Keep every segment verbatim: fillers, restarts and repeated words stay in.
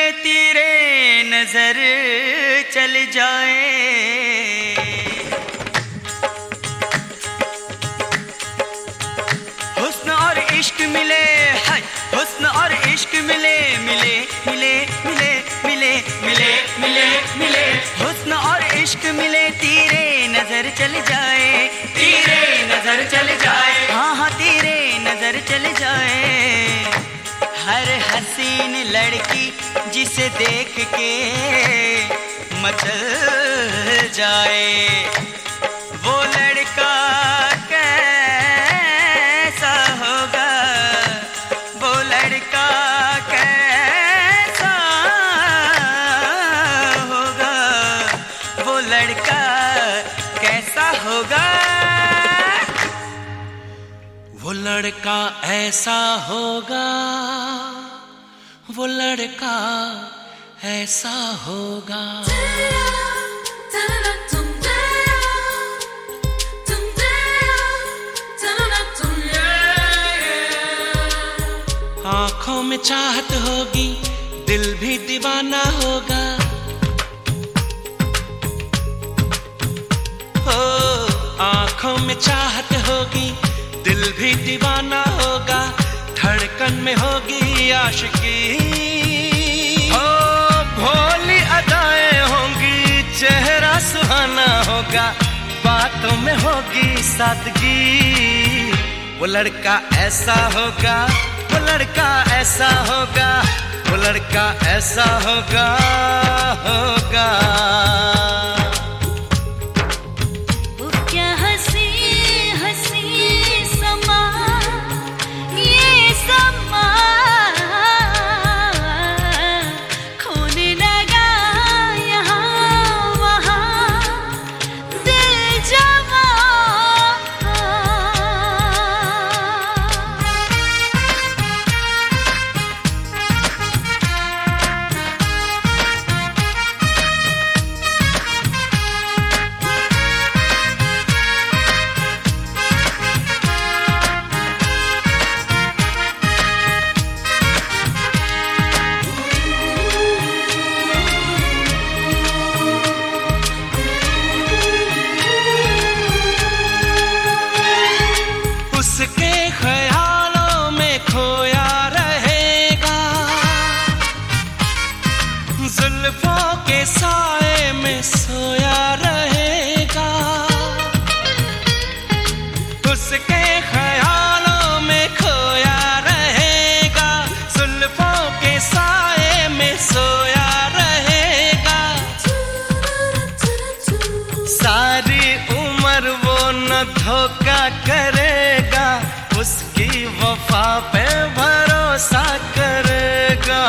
तेरे नजर चल जाए। हुस्न और इश्क मिले, हाय हुस्न और इश्क मिले मिले मिले मिले मिले मिले मिले मिले हुस्न और इश्क मिले, तेरे नजर चल जाए, तेरे नजर चल जाए, हाँ हाँ तेरे नजर चल जाए। हर हसीन लड़की जिसे देख के मचल जाए, वो लड़का कैसा होगा, वो लड़का कैसा होगा, वो लड़का कैसा होगा। वो लड़का ऐसा होगा, वो लड़का ऐसा होगा। आँखों में चाहत होगी, दिल भी दीवाना होगा। हो आँखों में चाहत होगी, दिल भी दीवाना होगा। धड़कन में होगी आशिकी, हो भोली अदाएं होंगी, चेहरा सुहाना होगा, बातों में होगी सादगी। वो लड़का ऐसा होगा, वो लड़का ऐसा होगा, वो लड़का ऐसा होगा होगा। उसके ख्यालों में खोया रहेगा, जुल्फों के साए में सोया रहेगा। उसके ख्यालों में खोया रहेगा, जुल्फों के साए में सोया रहेगा। सारी उम्र वो न धोखा करेगा, उसकी वफा पे भरोसा करेगा।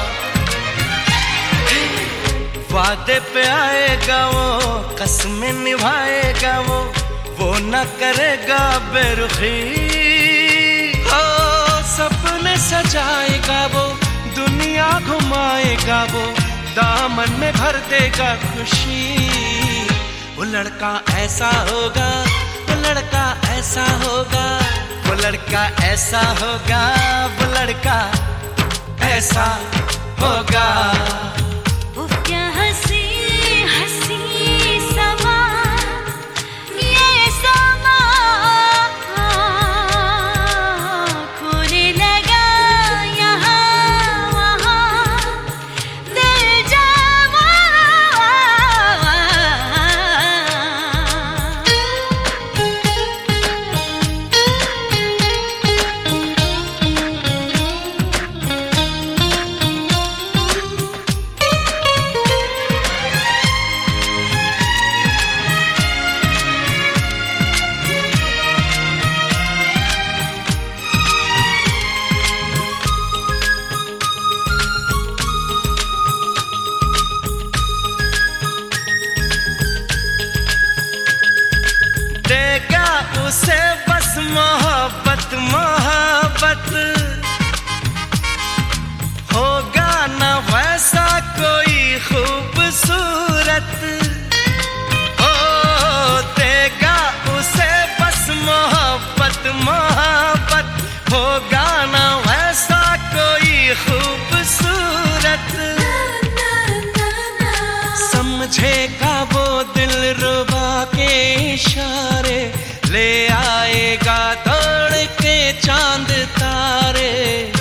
वादे पे आएगा वो, कसमें निभाएगा वो, वो न करेगा बेरुखी। हो सपने सजाएगा वो, दुनिया घुमाएगा वो, दामन में भर देगा खुशी। वो लड़का ऐसा होगा, वो लड़का ऐसा होगा, वो लड़का ऐसा होगा, वो लड़का ऐसा होगा। उफ क्या हंसी हंसी समा, ये समा खोने लगा यहाँ वहाँ, दिल जमा। उसे बस मोहब्बत मोहब्बत, होगा न वैसा कोई खूबसूरत। हो देगा उसे बस मोहब्बत मोहब्बत, होगा न वैसा कोई खूबसूरत। इशारे, ले आएगा दौड़ के चांद तारे।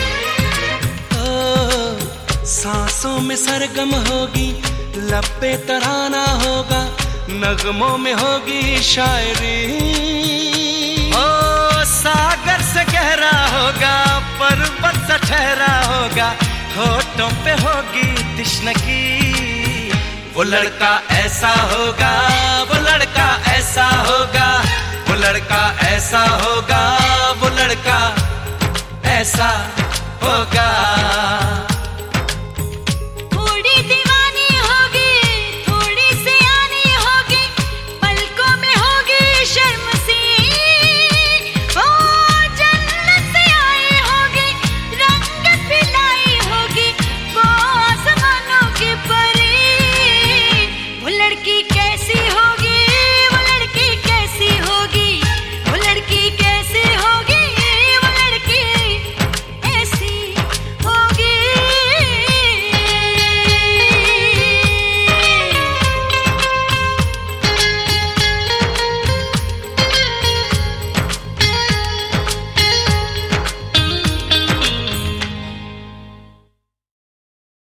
ओ सांसों में सरगम होगी, लब पे तराना होगा, नगमों में होगी शायरी। ओ सागर से गहरा होगा, पर्वत से ठहरा होगा, होठों पे होगी तृष्णा। वो लड़का ऐसा होगा, वो लड़का ऐसा होगा, वो लड़का ऐसा होगा, वो लड़का ऐसा होगा।